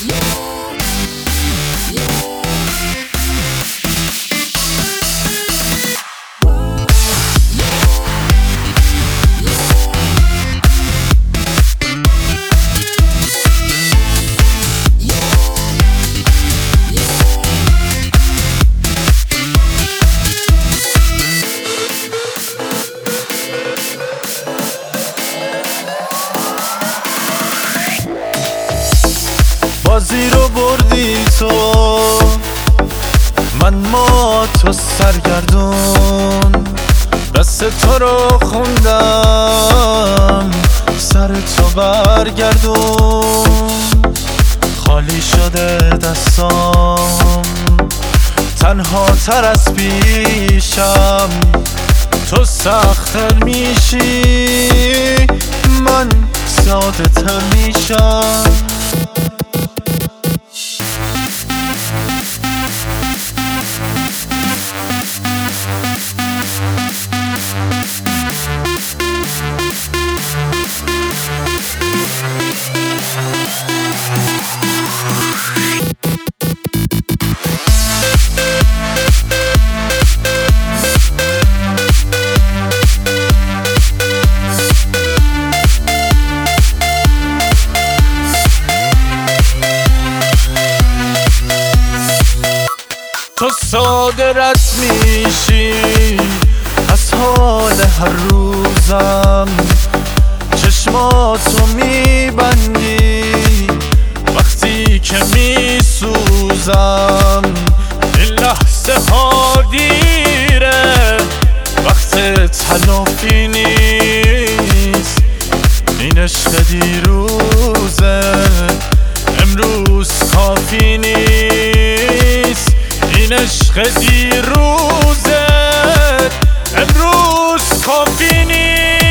بازی رو بردی تو، من ما تو سرگردون، دست تو رو خوندم، سر تو برگردون. خالی شده دستام، تنها تر از پیشم، تو سخت‌تر میشی، من ساده تر میشم. تو ساده رد میشی از حال هر روزم، چشماتو میبندی وقتی که میسوزم. این لحظه ها دیره، وقت تلافی نیست، این عشق دیروزه، امروز کافی نیست. این عشق دیروزه، امروز کافی نیست.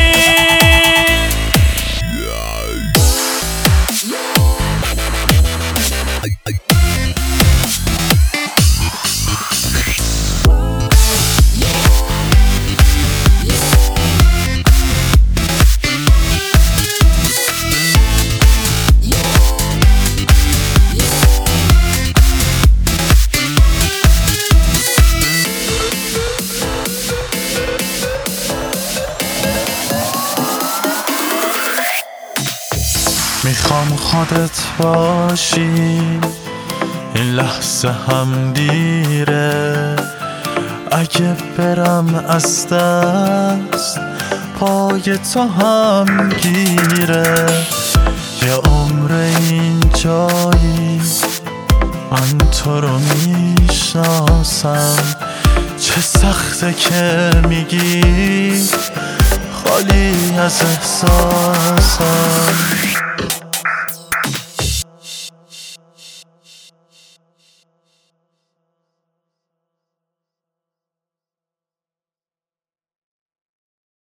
میخوام خودت باشی، این لحظه هم دیره، اگه برم از دست پای تو هم گیره. یه عمر این جایی من تو رو میشناسم، چه سخته که میگی خالی از احساسم.